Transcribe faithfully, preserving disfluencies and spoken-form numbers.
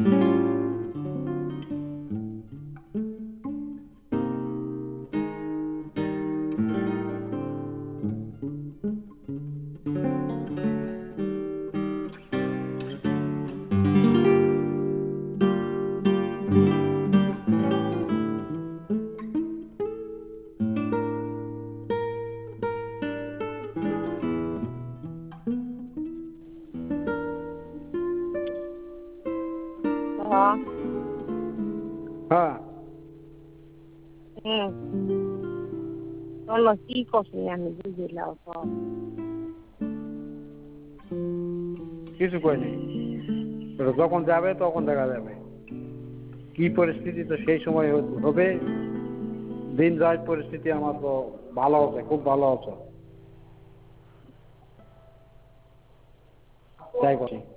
হ্যাঁ। হ্যাঁ হুম চলো কি করছি আমি বুঝিলাম তো কিছু কইনি, যখন যাবে তখন দেখা যাবে কি পরিস্থিতি, তো সেই সময় হবে। দিন যায়, পরিস্থিতি আমার তো ভালো আছে, খুব ভালো আছে, তাই বলি।